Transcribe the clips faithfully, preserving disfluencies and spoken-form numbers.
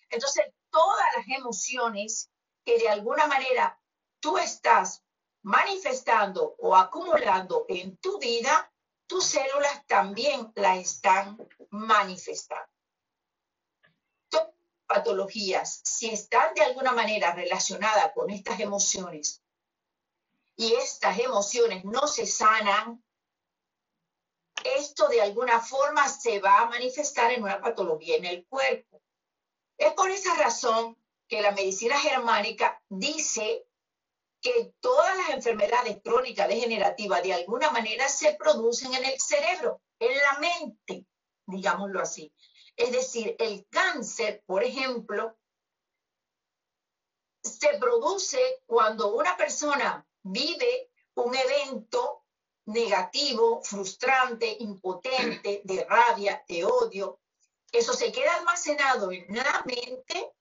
Entonces, todas las emociones que de alguna manera tú estás manifestando o acumulando en tu vida, tus células también la están manifestando. Todas las patologías, si están de alguna manera relacionadas con estas emociones y estas emociones no se sanan, esto de alguna forma se va a manifestar en una patología en el cuerpo. Es por esa razón que la medicina germánica dice que todas las enfermedades crónicas degenerativas de alguna manera se producen en el cerebro, en la mente, digámoslo así. Es decir, el cáncer, por ejemplo, se produce cuando una persona vive un evento negativo, frustrante, impotente, de rabia, de odio. Eso se queda almacenado en la mente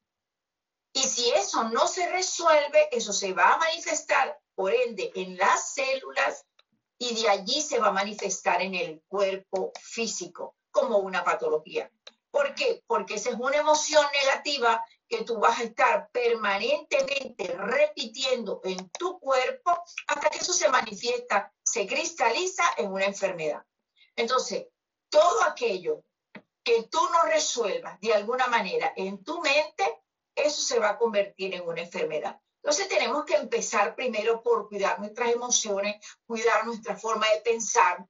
y si eso no se resuelve, eso se va a manifestar, por ende, en las células y de allí se va a manifestar en el cuerpo físico como una patología. ¿Por qué? Porque esa es una emoción negativa que tú vas a estar permanentemente repitiendo en tu cuerpo hasta que eso se manifiesta, se cristaliza en una enfermedad. Entonces, todo aquello que tú no resuelvas de alguna manera en tu mente, eso se va a convertir en una enfermedad. Entonces tenemos que empezar primero por cuidar nuestras emociones, cuidar nuestra forma de pensar,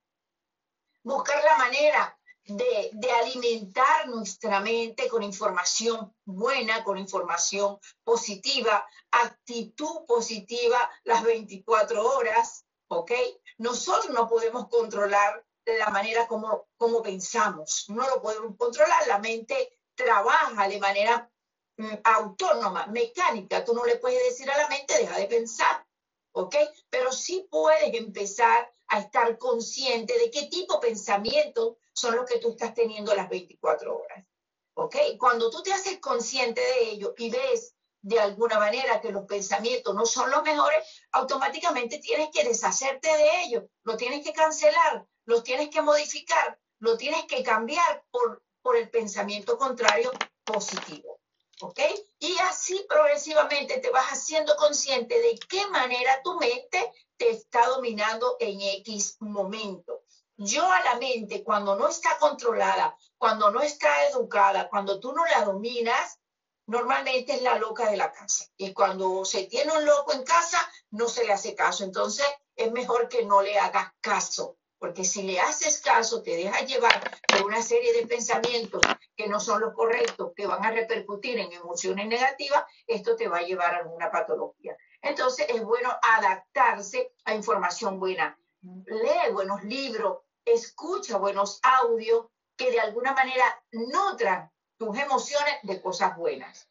buscar la manera de, de alimentar nuestra mente con información buena, con información positiva, actitud positiva las veinticuatro horas, ¿ok? Nosotros no podemos controlar la manera como, como pensamos, no lo podemos controlar, la mente trabaja de manera mm, autónoma, mecánica, tú no le puedes decir a la mente, deja de pensar, ¿ok? Pero sí puedes empezar a estar consciente de qué tipo de pensamientos son los que tú estás teniendo las veinticuatro horas, ¿ok? Cuando tú te haces consciente de ello y ves de alguna manera que los pensamientos no son los mejores, automáticamente tienes que deshacerte de ellos, lo tienes que cancelar, lo tienes que modificar, lo tienes que cambiar por, por el pensamiento contrario positivo, ¿ok? Y así progresivamente te vas haciendo consciente de qué manera tu mente te está dominando en X momento. Yo a la mente, cuando no está controlada, cuando no está educada, cuando tú no la dominas, normalmente es la loca de la casa. Y cuando se tiene un loco en casa, no se le hace caso. Entonces, es mejor que no le hagas caso. Porque si le haces caso, te dejas llevar por una serie de pensamientos que no son los correctos, que van a repercutir en emociones negativas, esto te va a llevar a alguna patología. Entonces, es bueno adaptarse a información buena. Lee buenos libros, escucha buenos audios que de alguna manera nutran tus emociones de cosas buenas.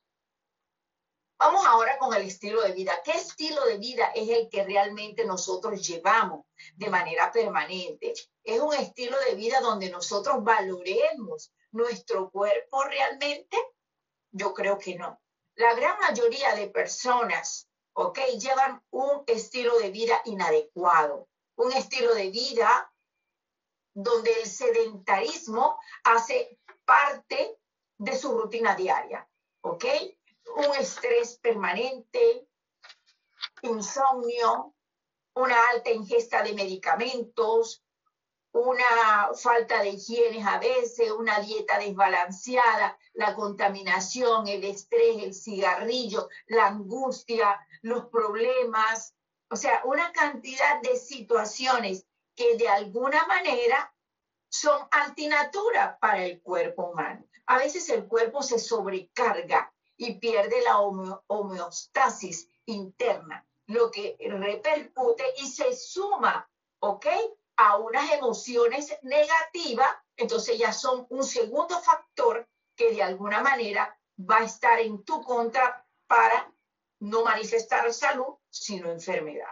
Vamos ahora con el estilo de vida. ¿Qué estilo de vida es el que realmente nosotros llevamos de manera permanente? ¿Es un estilo de vida donde nosotros valoremos nuestro cuerpo realmente? Yo creo que no. La gran mayoría de personas, ¿ok?, llevan un estilo de vida inadecuado, un estilo de vida donde el sedentarismo hace parte de su rutina diaria, ¿ok? Un estrés permanente, insomnio, una alta ingesta de medicamentos, una falta de higiene a veces, una dieta desbalanceada, la contaminación, el estrés, el cigarrillo, la angustia, los problemas, o sea, una cantidad de situaciones que de alguna manera son antinatura para el cuerpo humano. A veces el cuerpo se sobrecarga y pierde la homeostasis interna, lo que repercute y se suma, ¿ok?, a unas emociones negativas, entonces ya son un segundo factor que de alguna manera va a estar en tu contra para no manifestar salud, sino enfermedad.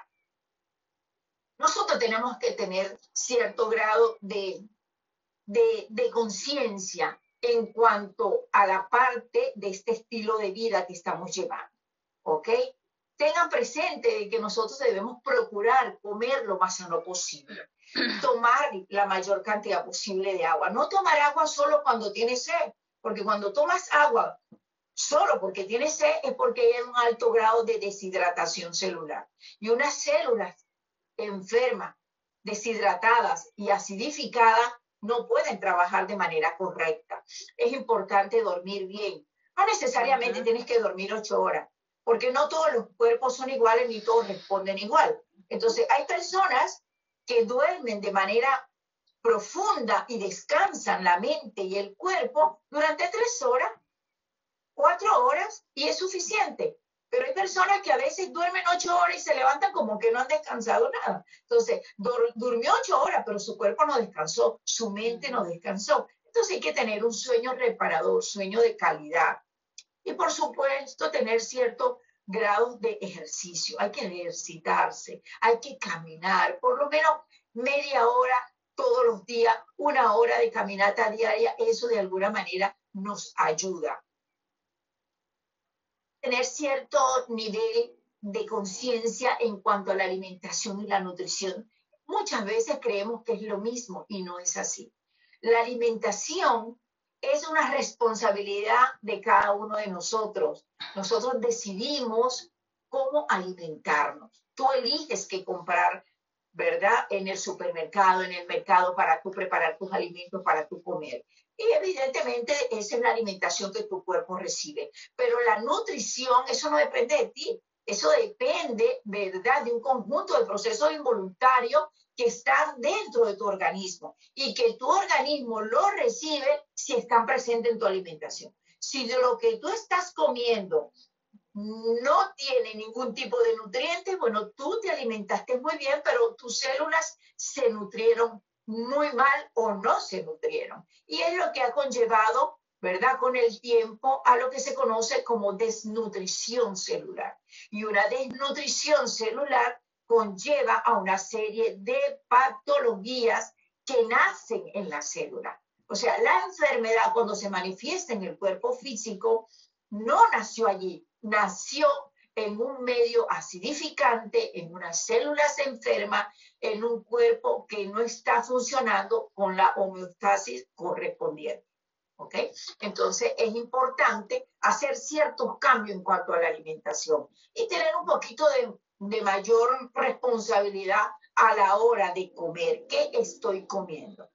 Nosotros tenemos que tener cierto grado de, de, de conciencia en cuanto a la parte de este estilo de vida que estamos llevando, ¿ok? Tengan presente de que nosotros debemos procurar comer lo más sano posible, tomar la mayor cantidad posible de agua. No tomar agua solo cuando tienes sed, porque cuando tomas agua solo porque tiene sed es porque hay un alto grado de deshidratación celular. Y unas células enfermas, deshidratadas y acidificadas no pueden trabajar de manera correcta. Es importante dormir bien. No necesariamente uh-huh. tienes que dormir ocho horas, porque no todos los cuerpos son iguales ni todos responden igual. Entonces, hay personas que duermen de manera profunda y descansan la mente y el cuerpo durante tres horas, cuatro horas, y es suficiente. Pero hay personas que a veces duermen ocho horas y se levantan como que no han descansado nada. Entonces, dur- durmió ocho horas, pero su cuerpo no descansó, su mente no descansó. Entonces hay que tener un sueño reparador, sueño de calidad. Y por supuesto, tener cierto grado de ejercicio. Hay que ejercitarse, hay que caminar, por lo menos media hora todos los días, una hora de caminata diaria. Eso de alguna manera nos ayuda. Tener cierto nivel de conciencia en cuanto a la alimentación y la nutrición. Muchas veces creemos que es lo mismo y no es así. La alimentación es una responsabilidad de cada uno de nosotros. Nosotros decidimos cómo alimentarnos. Tú eliges qué comprar, ¿verdad? En el supermercado, en el mercado, para tú preparar tus alimentos, para tú comer. Y evidentemente esa es la alimentación que tu cuerpo recibe. Pero la nutrición, eso no depende de ti. Eso depende, ¿verdad?, de un conjunto de procesos involuntarios que están dentro de tu organismo y que tu organismo lo recibe si están presentes en tu alimentación. Si de lo que tú estás comiendo no tiene ningún tipo de nutrientes, bueno, tú te alimentaste muy bien, pero tus células se nutrieron muy mal o no se nutrieron. Y es lo que ha conllevado, ¿verdad?, con el tiempo a lo que se conoce como desnutrición celular. Y una desnutrición celular conlleva a una serie de patologías que nacen en la célula. O sea, la enfermedad cuando se manifiesta en el cuerpo físico no nació allí, nació en un medio acidificante, en unas células enfermas, en un cuerpo que no está funcionando con la homeostasis correspondiente. ¿Ok? Entonces es importante hacer ciertos cambios en cuanto a la alimentación y tener un poquito de, de mayor responsabilidad a la hora de comer. ¿Qué estoy comiendo?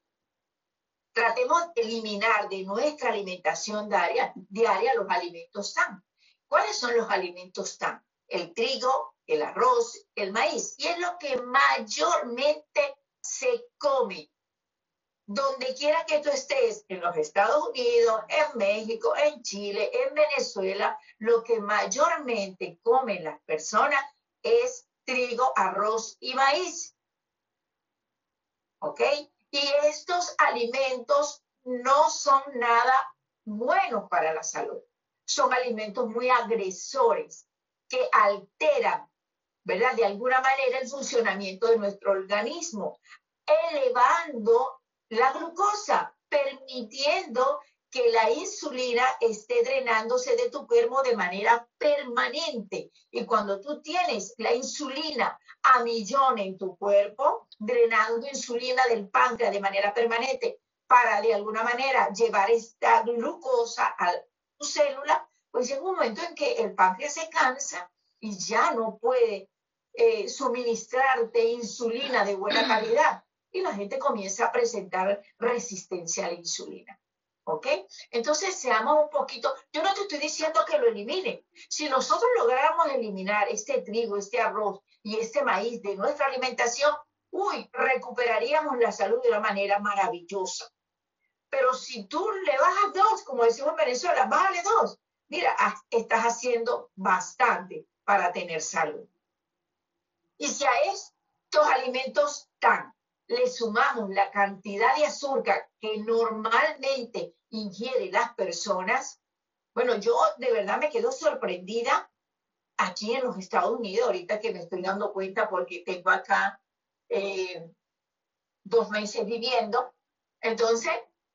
Tratemos de eliminar de nuestra alimentación diaria, diaria los alimentos S A N. ¿Cuáles son los alimentos S A N? El trigo, el arroz, el maíz. Y es lo que mayormente se come. Donde quiera que tú estés, en los Estados Unidos, en México, en Chile, en Venezuela, lo que mayormente comen las personas es trigo, arroz y maíz. ¿Ok? Y estos alimentos no son nada buenos para la salud. Son alimentos muy agresores que alteran, ¿verdad?, de alguna manera el funcionamiento de nuestro organismo, elevando la glucosa, permitiendo que la insulina esté drenándose de tu cuerpo de manera permanente. Y cuando tú tienes la insulina a millón en tu cuerpo, drenando insulina del páncreas de manera permanente para de alguna manera llevar esta glucosa a tu célula, pues llega un momento en que el páncreas se cansa y ya no puede eh, suministrarte insulina de buena calidad. Y la gente comienza a presentar resistencia a la insulina. ¿Ok? Entonces, seamos un poquito, yo no te estoy diciendo que lo eliminen. Si nosotros lográramos eliminar este trigo, este arroz y este maíz de nuestra alimentación, uy, recuperaríamos la salud de una manera maravillosa. Pero si tú le bajas dos, como decimos en Venezuela, bájale dos, mira, estás haciendo bastante para tener salud. Y si a estos alimentos tan le sumamos la cantidad de azúcar que normalmente ingieren las personas, bueno, yo de verdad me quedo sorprendida aquí en los Estados Unidos, ahorita que me estoy dando cuenta porque tengo acá eh, dos meses viviendo. Entonces,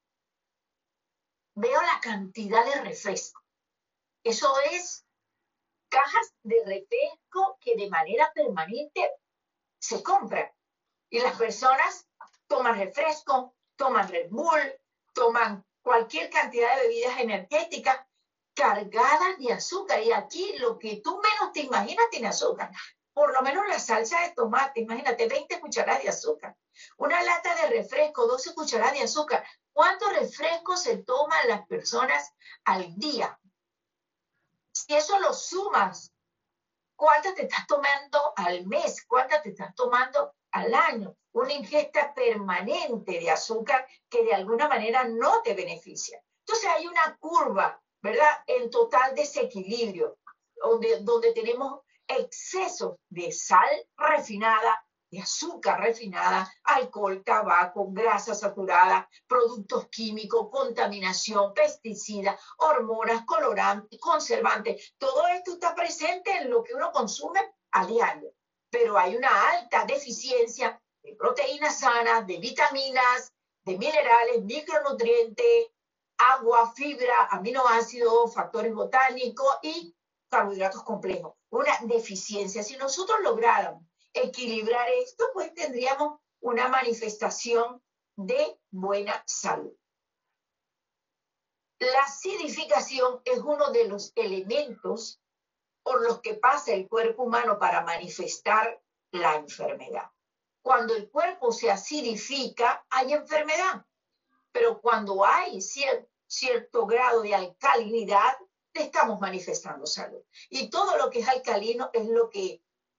veo la cantidad de refresco. Eso es cajas de refresco que de manera permanente se compran. Y las personas toman refresco, toman Red Bull, toman cualquier cantidad de bebidas energéticas cargadas de azúcar. Y aquí lo que tú menos te imaginas tiene azúcar. Por lo menos la salsa de tomate, imagínate, veinte cucharadas de azúcar. Una lata de refresco, doce cucharadas de azúcar. ¿Cuántos refrescos se toman las personas al día? Si eso lo sumas, ¿cuántas te estás tomando al mes? ¿Cuántas te estás tomando al año? Una ingesta permanente de azúcar que de alguna manera no te beneficia. Entonces hay una curva, ¿verdad?, en total desequilibrio, donde, donde tenemos excesos de sal refinada, de azúcar refinada, alcohol, tabaco, grasa saturada, productos químicos, contaminación, pesticidas, hormonas, colorantes, conservantes. Todo esto está presente en lo que uno consume a diario, pero hay una alta deficiencia de proteínas sanas, de vitaminas, de minerales, micronutrientes, agua, fibra, aminoácidos, factores botánicos y carbohidratos complejos. Una deficiencia. Si nosotros lográramos equilibrar esto, pues tendríamos una manifestación de buena salud. La acidificación es uno de los elementos por los que pasa el cuerpo humano para manifestar la enfermedad. Cuando el cuerpo se acidifica, hay enfermedad. Pero cuando hay cier- cierto grado de alcalinidad, estamos manifestando salud. Y todo lo que es alcalino es lo que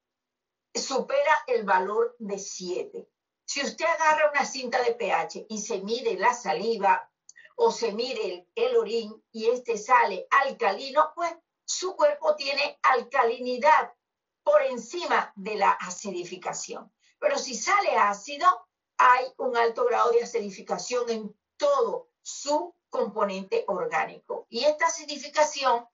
supera el valor de siete. Si usted agarra una cinta de pH y se mide la saliva o se mide el, el orín y este sale alcalino, pues su cuerpo tiene alcalinidad por encima de la acidificación. Pero si sale ácido, hay un alto grado de acidificación en todo su componente orgánico. Y esta acidificación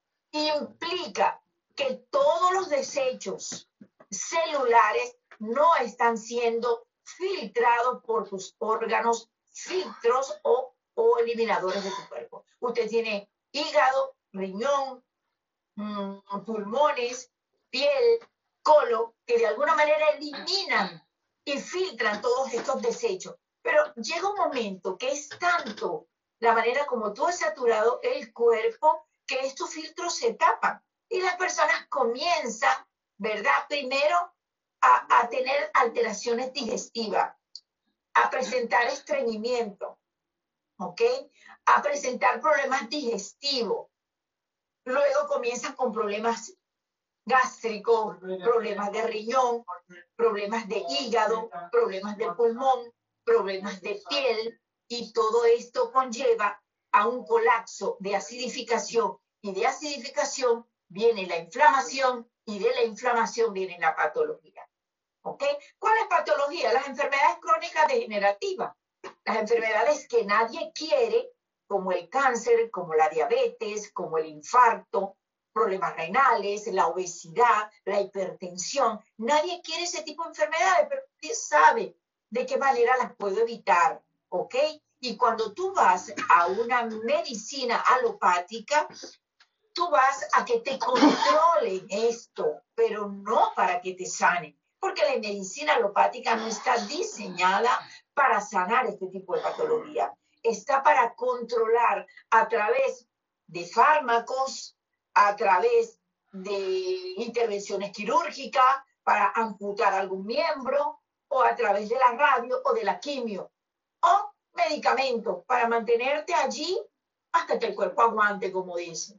implica que todos los desechos celulares no están siendo filtrados por tus órganos, filtros o, o eliminadores de tu cuerpo. Usted tiene hígado, riñón, mmm, pulmones, piel, colon, que de alguna manera eliminan y filtran todos estos desechos. Pero llega un momento que es tanto la manera como tú has saturado el cuerpo que estos filtros se tapan y las personas comienzan, ¿verdad?, primero a, a tener alteraciones digestivas, a presentar estreñimiento, ¿ok?, a presentar problemas digestivos. Luego comienzan con problemas gástricos, problemas de riñón, problemas de hígado, problemas de pulmón, problemas de piel, y todo esto conlleva a un colapso de acidificación, y de acidificación viene la inflamación, y de la inflamación viene la patología. ¿Ok? ¿Cuál es patología? Las enfermedades crónicas degenerativas, las enfermedades que nadie quiere, como el cáncer, como la diabetes, como el infarto, problemas renales, la obesidad, la hipertensión. Nadie quiere ese tipo de enfermedades, pero usted sabe de qué manera las puedo evitar, ¿ok? Y cuando tú vas a una medicina alopática, tú vas a que te controlen esto, pero no para que te sanen, porque la medicina alopática no está diseñada para sanar este tipo de patología. Está para controlar a través de fármacos, a través de intervenciones quirúrgicas para amputar algún miembro, o a través de la radio o de la quimio, o medicamentos para mantenerte allí hasta que el cuerpo aguante, como dicen.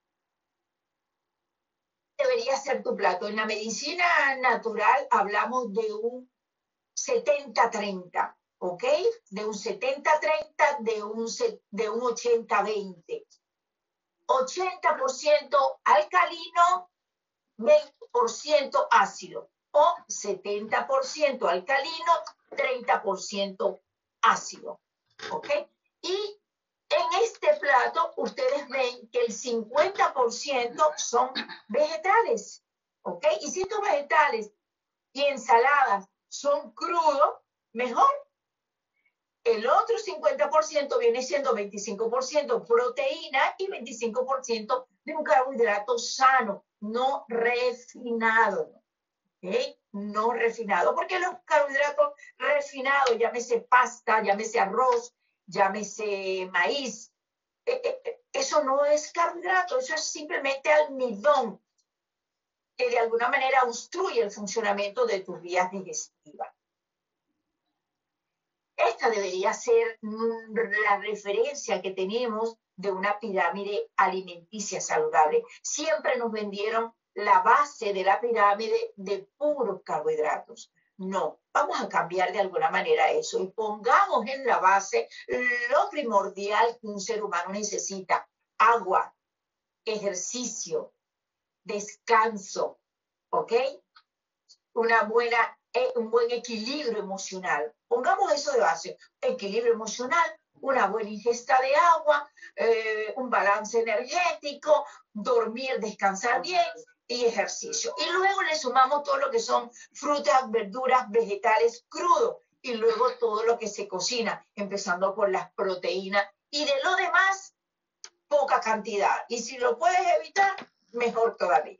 Debería ser tu plato. En la medicina natural hablamos de un setenta treinta, ¿ok? De un setenta treinta, de un, de un ochenta veinte. ochenta por ciento alcalino, veinte por ciento ácido. O setenta por ciento alcalino, treinta por ciento ácido. ¿Ok? Y en este plato ustedes ven que el cincuenta por ciento son vegetales. ¿Ok? Y si estos vegetales y ensaladas son crudos, mejor. El otro cincuenta por ciento viene siendo veinticinco por ciento proteína y veinticinco por ciento de un carbohidrato sano, no refinado. ¿Okay? No refinado, porque los carbohidratos refinados, llámese pasta, llámese arroz, llámese maíz, eh, eh, eso no es carbohidrato, eso es simplemente almidón que de alguna manera obstruye el funcionamiento de tus vías digestivas. Esta debería ser la referencia que tenemos de una pirámide alimenticia saludable. Siempre nos vendieron la base de la pirámide de puros carbohidratos. No, vamos a cambiar de alguna manera eso y pongamos en la base lo primordial que un ser humano necesita: agua, ejercicio, descanso, ¿ok? Una buena, eh, un buen equilibrio emocional. Pongamos eso de base: equilibrio emocional, una buena ingesta de agua, eh, un balance energético, dormir, descansar bien y ejercicio. Y luego le sumamos todo lo que son frutas, verduras, vegetales crudos, y luego todo lo que se cocina, empezando por las proteínas, y de lo demás, poca cantidad. Y si lo puedes evitar, mejor todavía.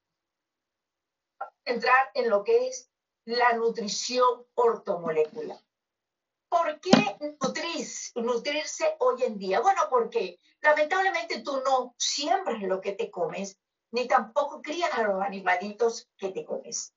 Entrar en lo que es la nutrición ortomolecular. ¿Por qué nutrir, nutrirse hoy en día? Bueno, porque lamentablemente tú no siembras lo que te comes, ni tampoco crías a los animalitos que te comes.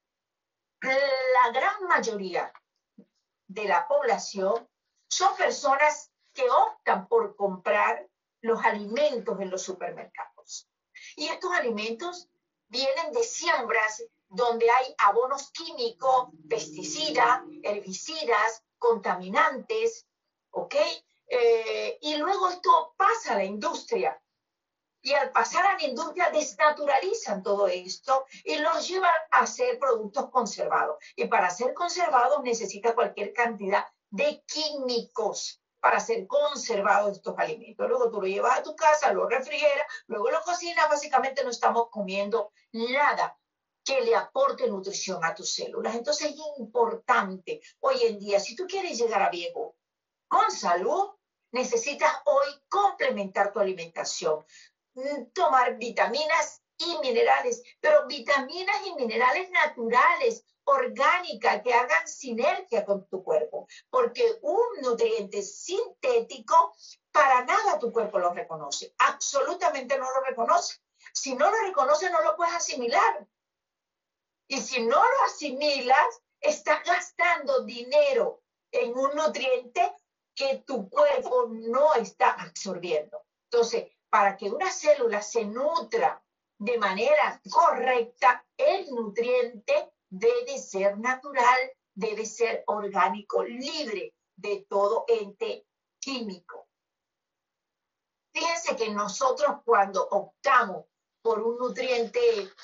La gran mayoría de la población son personas que optan por comprar los alimentos en los supermercados. Y estos alimentos vienen de siembras donde hay abonos químicos, pesticidas, herbicidas, contaminantes, ¿ok? Eh, y luego esto pasa a la industria. Y al pasar a la industria desnaturalizan todo esto y los llevan a hacer productos conservados. Y para ser conservados necesita cualquier cantidad de químicos para ser conservados estos alimentos. Luego tú lo llevas a tu casa, lo refrigeras, luego lo cocinas. Básicamente no estamos comiendo nada que le aporte nutrición a tus células. Entonces es importante hoy en día, si tú quieres llegar a viejo con salud, necesitas hoy complementar tu alimentación, tomar vitaminas y minerales, pero vitaminas y minerales naturales, orgánicas, que hagan sinergia con tu cuerpo, porque un nutriente sintético para nada tu cuerpo lo reconoce, absolutamente no lo reconoce. Si no lo reconoce, no lo puedes asimilar. Y si no lo asimilas, estás gastando dinero en un nutriente que tu cuerpo no está absorbiendo. Entonces, para que una célula se nutra de manera correcta, el nutriente debe ser natural, debe ser orgánico, libre de todo ente químico. Fíjense que nosotros, cuando optamos por un nutriente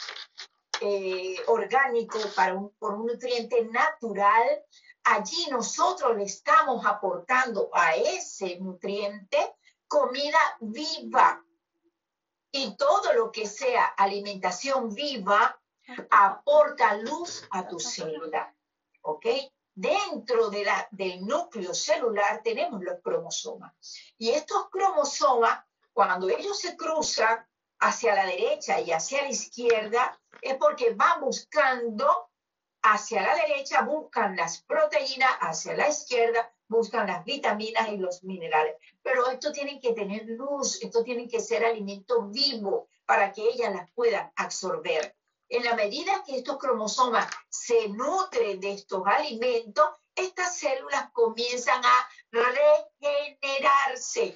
eh, orgánico, para un, por un nutriente natural, allí nosotros le estamos aportando a ese nutriente comida viva. Y todo lo que sea alimentación viva aporta luz a tu célula. ¿Ok? Dentro de la, del núcleo celular tenemos los cromosomas. Y estos cromosomas, cuando ellos se cruzan hacia la derecha y hacia la izquierda, es porque van buscando hacia la derecha, buscan las proteínas, hacia la izquierda buscan las vitaminas y los minerales. Pero esto tiene que tener luz, esto tiene que ser alimento vivo para que ellas las puedan absorber. En la medida que estos cromosomas se nutren de estos alimentos, estas células comienzan a regenerarse.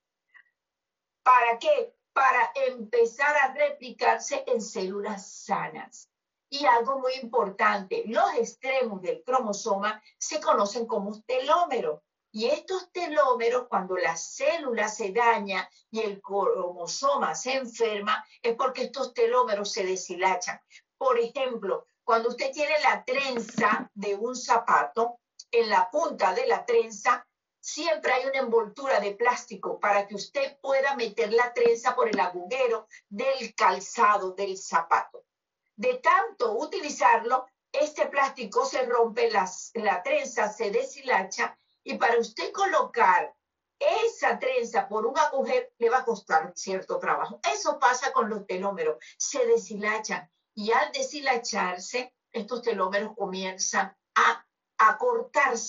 ¿Para qué? Para empezar a replicarse en células sanas. Y algo muy importante, los extremos del cromosoma se conocen como telómeros. Y estos telómeros, cuando la célula se daña y el cromosoma se enferma, es porque estos telómeros se deshilachan. Por ejemplo, cuando usted tiene la trenza de un zapato, en la punta de la trenza siempre hay una envoltura de plástico para que usted pueda meter la trenza por el agujero del calzado del zapato. De tanto utilizarlo, este plástico se rompe, las, la trenza se deshilacha, y para usted colocar esa trenza por un agujero le va a costar cierto trabajo. Eso pasa con los telómeros, se deshilachan, y al deshilacharse, estos telómeros comienzan a, a cortarse.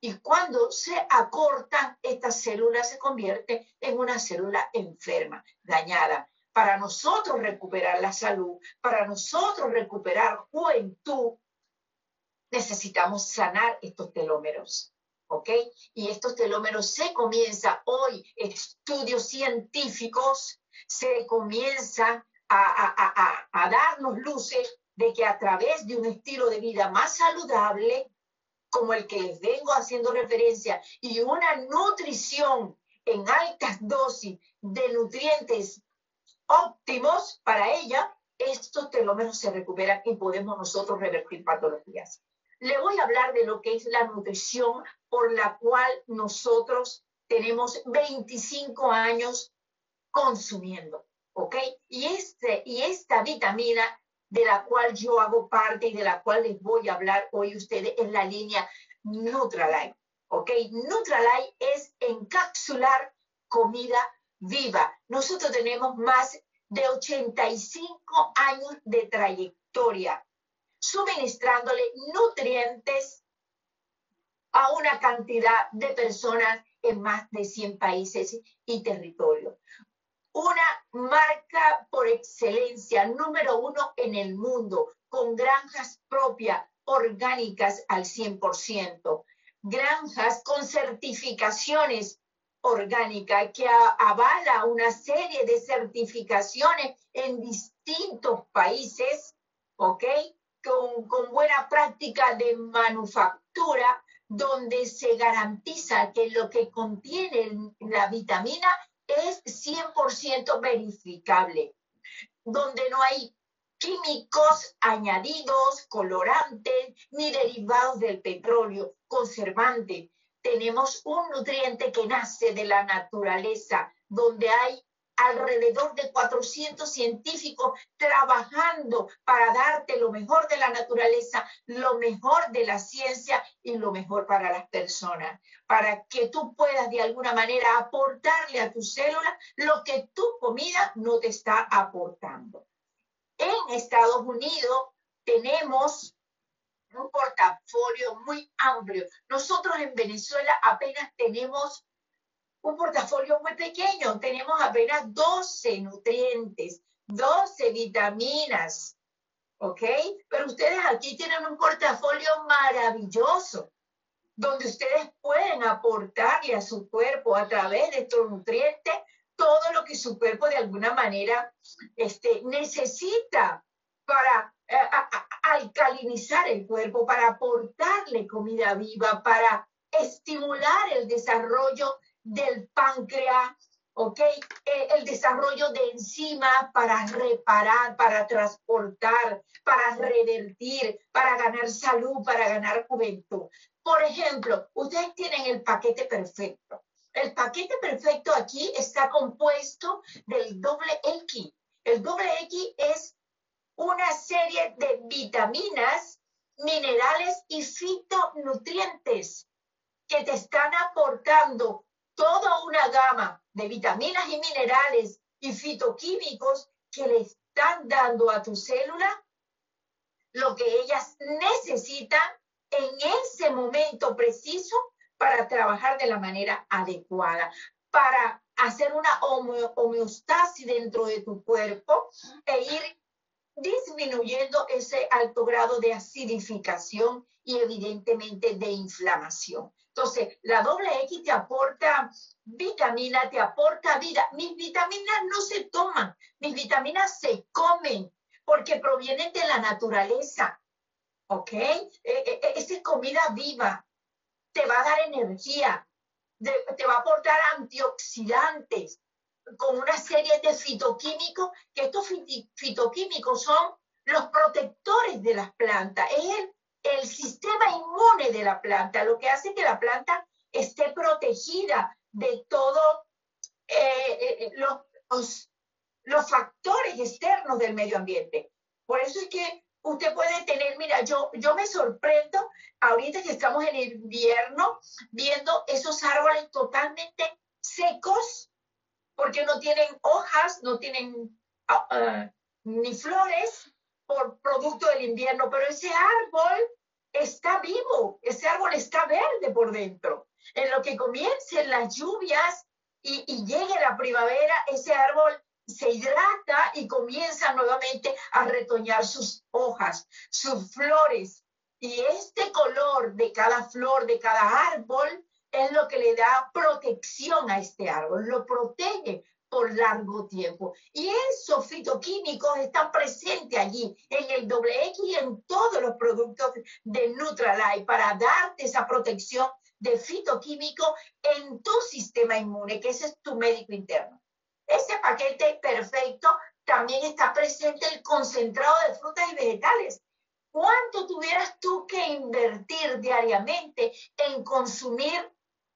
Y cuando se acortan, esta célula se convierte en una célula enferma, dañada. Para nosotros recuperar la salud, para nosotros recuperar juventud, necesitamos sanar estos telómeros, ¿ok? Y estos telómeros se comienzan hoy, estudios científicos, se comienzan a, a, a, a darnos luces de que a través de un estilo de vida más saludable, como el que les vengo haciendo referencia, y una nutrición en altas dosis de nutrientes óptimos para ella, estos telómeros se recuperan y podemos nosotros revertir patologías. Le voy a hablar de lo que es la nutrición por la cual nosotros tenemos veinticinco años consumiendo, ¿ok? Y, este, y esta vitamina de la cual yo hago parte y de la cual les voy a hablar hoy a ustedes es la línea Nutralight, ¿ok? Nutralight es encapsular comida viva. Nosotros tenemos más de ochenta y cinco años de trayectoria suministrándole nutrientes a una cantidad de personas en más de cien países y territorios. Una marca por excelencia, número uno en el mundo, con granjas propias, orgánicas al cien por ciento. Granjas con certificaciones orgánicas que avala una serie de certificaciones en distintos países, ¿ok? Con, con buena práctica de manufactura, donde se garantiza que lo que contiene la vitamina es cien por ciento verificable, donde no hay químicos añadidos, colorantes, ni derivados del petróleo, conservantes. Tenemos un nutriente que nace de la naturaleza, donde hay alrededor de cuatrocientos científicos trabajando para darte lo mejor de la naturaleza, lo mejor de la ciencia y lo mejor para las personas, para que tú puedas de alguna manera aportarle a tu célula lo que tu comida no te está aportando. En Estados Unidos tenemos un portafolio muy amplio. Nosotros en Venezuela apenas tenemos un portafolio muy pequeño, tenemos apenas doce nutrientes, doce vitaminas, ¿ok? Pero ustedes aquí tienen un portafolio maravilloso, donde ustedes pueden aportarle a su cuerpo a través de estos nutrientes todo lo que su cuerpo de alguna manera este, necesita para eh, a, a, alcalinizar el cuerpo, para aportarle comida viva, para estimular el desarrollo del páncreas, ¿ok? Eh, el desarrollo de enzimas para reparar, para transportar, para revertir, para ganar salud, para ganar juventud. Por ejemplo, ustedes tienen el paquete perfecto. El paquete perfecto aquí está compuesto del doble X. El doble X es una serie de vitaminas, minerales y fitonutrientes que te están aportando toda una gama de vitaminas y minerales y fitoquímicos que le están dando a tu célula lo que ellas necesitan en ese momento preciso para trabajar de la manera adecuada, para hacer una homeostasis dentro de tu cuerpo e ir disminuyendo ese alto grado de acidificación y evidentemente de inflamación. Entonces, la doble X te aporta vitamina, te aporta vida. Mis vitaminas no se toman, mis vitaminas se comen porque provienen de la naturaleza, ¿ok? Eh, eh, esa es comida viva, te va a dar energía, de, te va a aportar antioxidantes, con una serie de fitoquímicos, que estos fitoquímicos son los protectores de las plantas, es el, el sistema inmune de la planta, lo que hace que la planta esté protegida de todos eh, eh, los, los, los factores externos del medio ambiente. Por eso es que usted puede tener, mira, yo, yo me sorprendo ahorita que estamos en el invierno viendo esos árboles totalmente secos, porque no tienen hojas, no tienen uh, uh, ni flores por producto del invierno, pero ese árbol está vivo, ese árbol está verde por dentro. En lo que comiencen las lluvias y, y llegue la primavera, ese árbol se hidrata y comienza nuevamente a retoñar sus hojas, sus flores. Y este color de cada flor, de cada árbol, es lo que le da protección a este árbol, lo protege por largo tiempo. Y esos fitoquímicos están presentes allí, en el doble X y en todos los productos de Nutrilite, para darte esa protección de fitoquímico en tu sistema inmune, que ese es tu médico interno. Ese paquete perfecto también está presente el concentrado de frutas y vegetales. ¿Cuánto tuvieras tú que invertir diariamente en consumir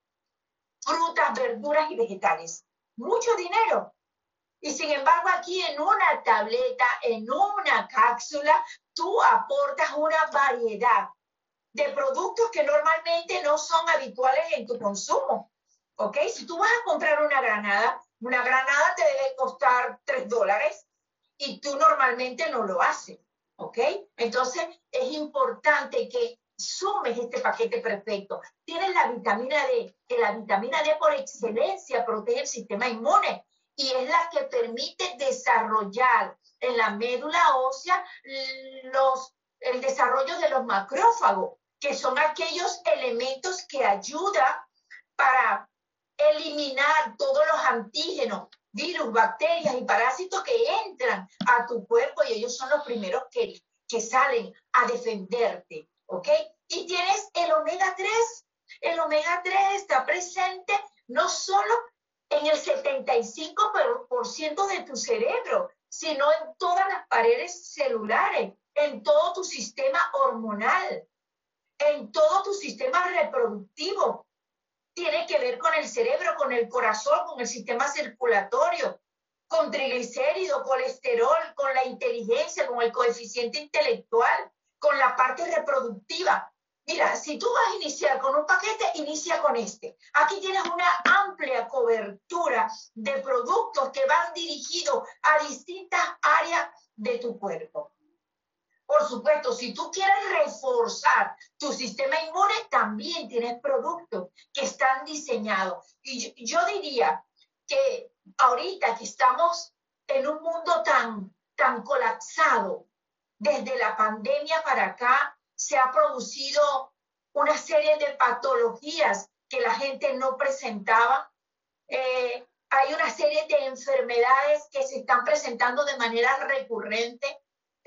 frutas, verduras y vegetales? Mucho dinero. Y sin embargo, aquí en una tableta, en una cápsula, tú aportas una variedad de productos que normalmente no son habituales en tu consumo. ¿Ok? Si tú vas a comprar una granada, una granada te debe costar tres dólares y tú normalmente no lo haces. ¿Ok? Entonces, es importante que sumes este paquete perfecto. Tienes la vitamina D, que la vitamina D por excelencia protege el sistema inmune y es la que permite desarrollar en la médula ósea los, el desarrollo de los macrófagos, que son aquellos elementos que ayudan para eliminar todos los antígenos, virus, bacterias y parásitos que entran a tu cuerpo y ellos son los primeros que, que salen a defenderte. ¿Ok? Y tienes el omega tres. El omega tres está presente no solo en el setenta y cinco por ciento de tu cerebro, sino en todas las paredes celulares, en todo tu sistema hormonal, en todo tu sistema reproductivo. Tiene que ver con el cerebro, con el corazón, con el sistema circulatorio, con triglicéridos, colesterol, con la inteligencia, con el coeficiente intelectual, con la parte reproductiva. Mira, si tú vas a iniciar con un paquete, inicia con este. Aquí tienes una amplia cobertura de productos que van dirigidos a distintas áreas de tu cuerpo. Por supuesto, si tú quieres reforzar tu sistema inmune, también tienes productos que están diseñados. Y yo, yo diría que ahorita que estamos en un mundo tan, tan colapsado, desde la pandemia para acá, se ha producido una serie de patologías que la gente no presentaba. Eh, hay una serie de enfermedades que se están presentando de manera recurrente.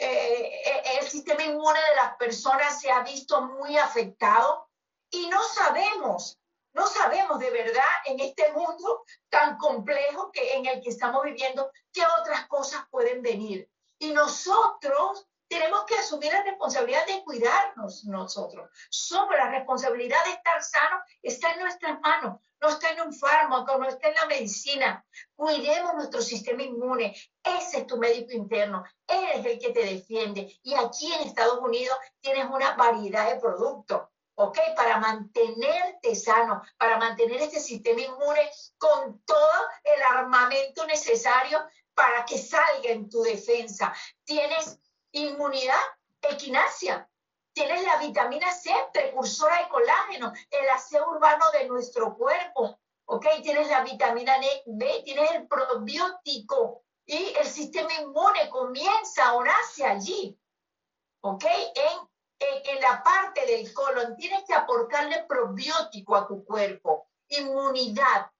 Eh, el sistema inmune de las personas se ha visto muy afectado y no sabemos, no sabemos de verdad en este mundo tan complejo que, en el que estamos viviendo, qué otras cosas pueden venir. Y nosotros tenemos que asumir la responsabilidad de cuidarnos nosotros. Somos la responsabilidad de estar sanos, está en nuestras manos, no está en un fármaco, no está en la medicina. Cuidemos nuestro sistema inmune. Ese es tu médico interno, él es el que te defiende. Y aquí en Estados Unidos tienes una variedad de productos, ¿ok? Para mantenerte sano, para mantener este sistema inmune con todo el armamento necesario para que salga en tu defensa. Tienes inmunidad equinacia, tienes la vitamina C, precursora de colágeno, el aseo urbano de nuestro cuerpo, ¿ok? Tienes la vitamina B, tienes el probiótico y el sistema inmune comienza o nace allí, ¿ok? En, en, en la parte del colon tienes que aportarle probiótico a tu cuerpo, inmunidad,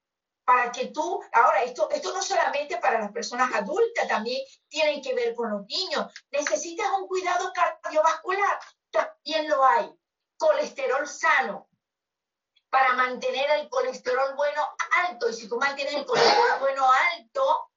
para que tú, ahora esto, esto no solamente para las personas adultas, también tiene que ver con los niños. Necesitas un cuidado cardiovascular, también lo hay. Colesterol sano, para mantener el colesterol bueno alto. Y si tú mantienes el colesterol bueno alto,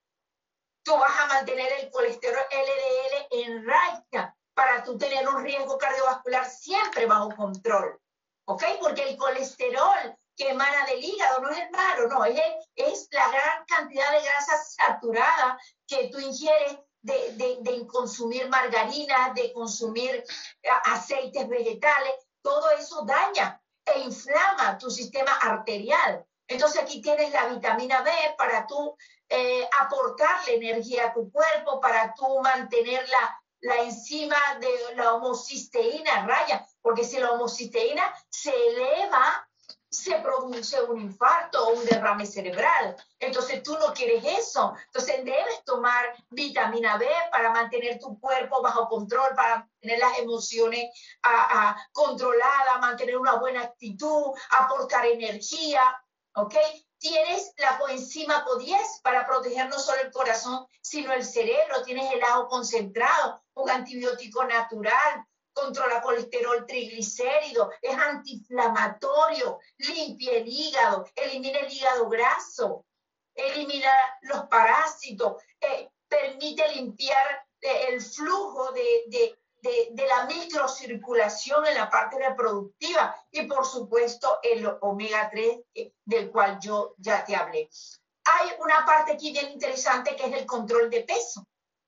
tú vas a mantener el colesterol L D L en raya, para tú tener un riesgo cardiovascular siempre bajo control. ¿Ok? Porque el colesterol que emana del hígado no es el malo, no, es, es la gran cantidad de grasa saturada que tú ingieres de, de, de consumir margarina, de consumir aceites vegetales. Todo eso daña e inflama tu sistema arterial. Entonces aquí tienes la vitamina B para tú eh, aportarle energía a tu cuerpo, para tú mantener la, la enzima de la homocisteína raya, porque si la homocisteína se eleva, se produce un infarto o un derrame cerebral. Entonces tú no quieres eso. Entonces debes tomar vitamina B para mantener tu cuerpo bajo control, para mantener las emociones a, a, controladas, mantener una buena actitud, aportar energía, ¿ok? Tienes la coenzima Q diez para proteger no solo el corazón, sino el cerebro. Tienes el ajo concentrado, un antibiótico natural, controla colesterol, triglicéridos, es antiinflamatorio, limpia el hígado, elimina el hígado graso, elimina los parásitos, eh, permite limpiar eh, el flujo de, de, de, de la microcirculación en la parte reproductiva y por supuesto el omega tres eh, del cual yo ya te hablé. Hay una parte aquí bien interesante que es el control de peso.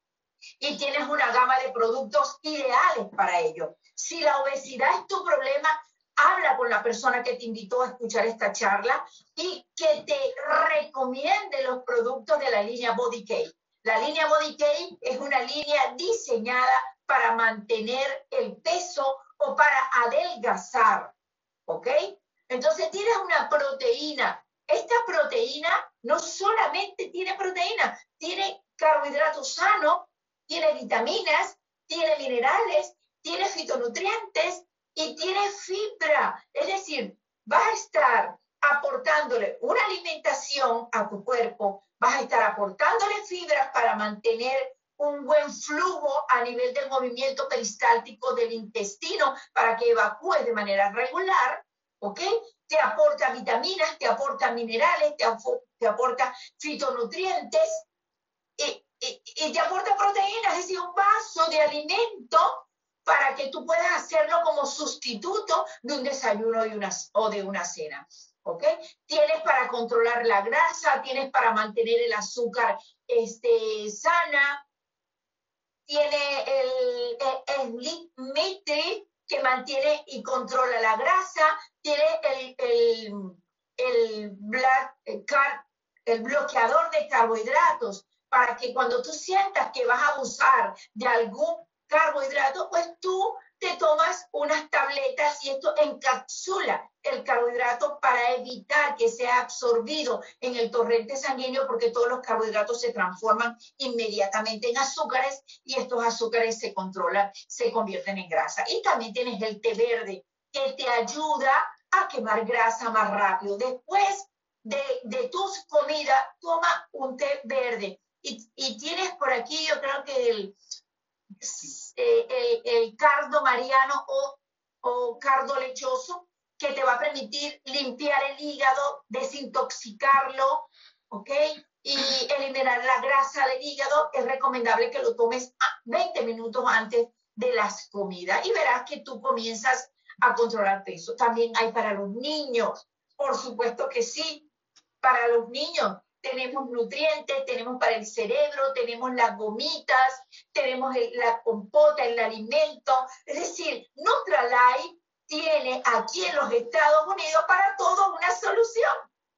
Y tienes una gama de productos ideales para ello. Si la obesidad es tu problema, habla con la persona que te invitó a escuchar esta charla y que te recomiende los productos de la línea Body K. La línea Body K es una línea diseñada para mantener el peso o para adelgazar, ¿ok? Entonces tienes una proteína. Esta proteína no solamente tiene proteína, tiene carbohidratos sanos, tiene vitaminas, tiene minerales, tiene fitonutrientes y tiene fibra. Es decir, vas a estar aportándole una alimentación a tu cuerpo, vas a estar aportándole fibras para mantener un buen flujo a nivel del movimiento peristáltico del intestino para que evacúes de manera regular, ¿ok? Te aporta vitaminas, te aporta minerales, te, te aporta fitonutrientes y Y, y te aporta proteínas, es decir, un vaso de alimento para que tú puedas hacerlo como sustituto de un desayuno de una, o de una cena, ¿ok? Tienes para controlar la grasa, tienes para mantener el azúcar este, sana, tiene el, el, el Mitri que mantiene y controla la grasa, tiene el, el, el, black, el, car, el bloqueador de carbohidratos, para que cuando tú sientas que vas a abusar de algún carbohidrato, pues tú te tomas unas tabletas y esto encapsula el carbohidrato para evitar que sea absorbido en el torrente sanguíneo, porque todos los carbohidratos se transforman inmediatamente en azúcares y estos azúcares se controlan, se convierten en grasa. Y también tienes el té verde que te ayuda a quemar grasa más rápido. Después de, de tus comidas, toma un té verde. Y, y tienes por aquí, yo creo que el, eh, el, el cardo mariano o, o cardo lechoso, que te va a permitir limpiar el hígado, desintoxicarlo, ¿ok? Y eliminar la grasa del hígado. Es recomendable que lo tomes veinte minutos antes de las comidas y verás que tú comienzas a controlar peso. También hay para los niños, por supuesto que sí, para los niños. Tenemos nutrientes, tenemos para el cerebro, tenemos las gomitas, tenemos el, la compota, el alimento. Es decir, Nutrilite tiene aquí en los Estados Unidos para todo una solución.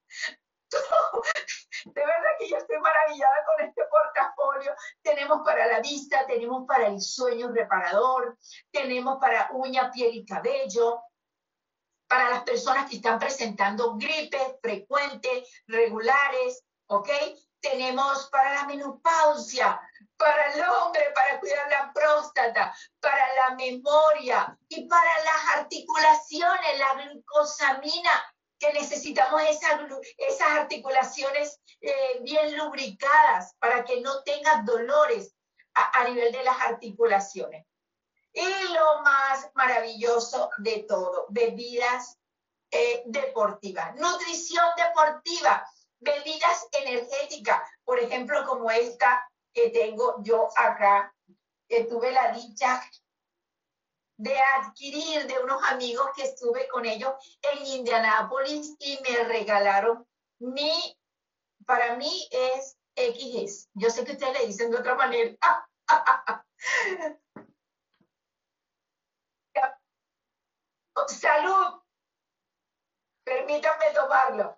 De verdad que yo estoy maravillada con este portafolio. Tenemos para la vista, tenemos para el sueño reparador, tenemos para uña, piel y cabello, para las personas que están presentando gripes frecuentes, regulares, ¿ok? Tenemos para la menopausia, para el hombre, para cuidar la próstata, para la memoria y para las articulaciones, la glucosamina, que necesitamos esa, esas articulaciones eh, bien lubricadas para que no tengas dolores a, a nivel de las articulaciones. Y lo más maravilloso de todo, bebidas eh, deportivas, nutrición deportiva, bebidas energéticas, por ejemplo, como esta que tengo yo acá, que tuve la dicha de adquirir de unos amigos que estuve con ellos en Indianápolis y me regalaron mi, para mí es equis ese. Yo sé que ustedes le dicen de otra manera. Salud. Permítanme tomarlo.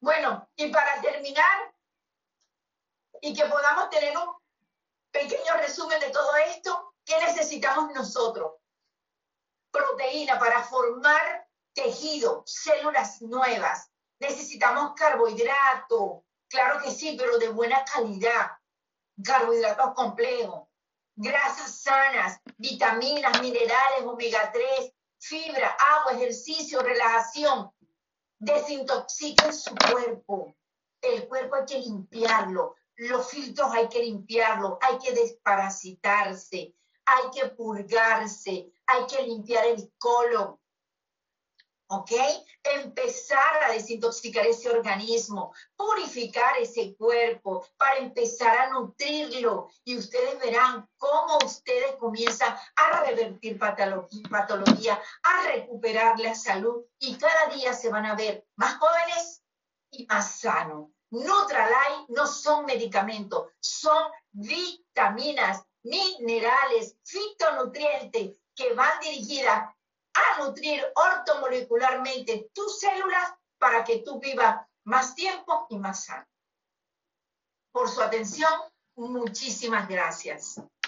Bueno, y para terminar, y que podamos tener un pequeño resumen de todo esto, ¿qué necesitamos nosotros? Proteína para formar tejido, células nuevas. Necesitamos carbohidrato, claro que sí, pero de buena calidad. Carbohidratos complejos, grasas sanas, vitaminas, minerales, omega tres, fibra, agua, ejercicio, relajación. Desintoxiquen su cuerpo. El cuerpo hay que limpiarlo. Los filtros hay que limpiarlos. Hay que desparasitarse. Hay que purgarse. Hay que limpiar el colon. ¿Ok? Empezar a desintoxicar ese organismo, purificar ese cuerpo para empezar a nutrirlo. Y ustedes verán cómo ustedes comienzan a revertir patología, patología, a recuperar la salud y cada día se van a ver más jóvenes y más sanos. Nutralight no son medicamentos, son vitaminas, minerales, fitonutrientes que van dirigidas a nutrir ortomolecularmente tus células para que tú vivas más tiempo y más sano. Por su atención, muchísimas gracias.